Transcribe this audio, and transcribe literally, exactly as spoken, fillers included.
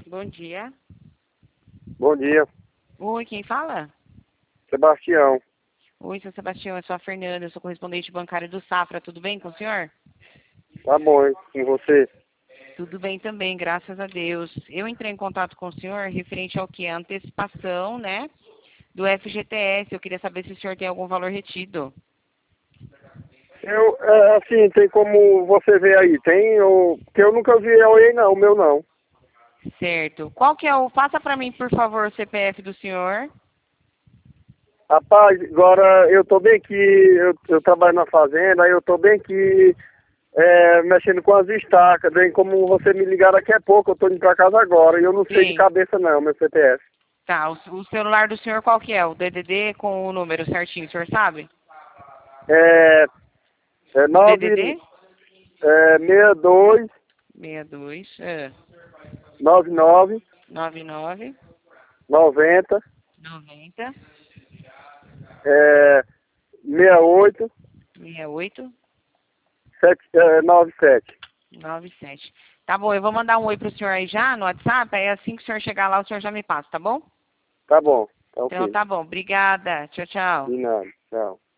Bom dia. Bom dia, Oi, quem fala? Sebastião. Oi, seu Sebastião, eu sou a Fernanda, eu sou correspondente bancário do Safra, tudo bem com o senhor? Tá bom, hein? Com você? Tudo bem também, graças a Deus. Eu entrei em contato com o senhor referente ao que? A antecipação, né, do F G T S. Eu queria saber se o senhor tem algum valor retido. Eu, é, assim, tem como você ver aí, tem, eu, porque eu nunca vi aí não, o meu não. Certo. Qual que é o... Faça para mim, por favor, o C P F do senhor. Rapaz, agora eu tô bem aqui, eu, eu trabalho na fazenda, aí eu tô bem aqui, é, mexendo com as estacas, bem como você me ligar daqui a pouco, eu tô indo pra casa agora, e eu não sei de Sim. cabeça não, meu C P F. Tá, o, o celular do senhor qual que é? O D D D com o número certinho, o senhor sabe? É, é O nove, D D D? é, seis dois, sessenta e dois, é, nove nove, noventa e nove, noventa, noventa, é, sessenta e oito, sessenta e oito, sete, é, noventa e sete. noventa e sete. Tá bom, eu vou mandar um oi pro senhor aí já no WhatsApp, aí assim que o senhor chegar lá, o senhor já me passa, tá bom? Tá bom, tá Então ok. tá bom, obrigada. Tchau, tchau. De nada, tchau.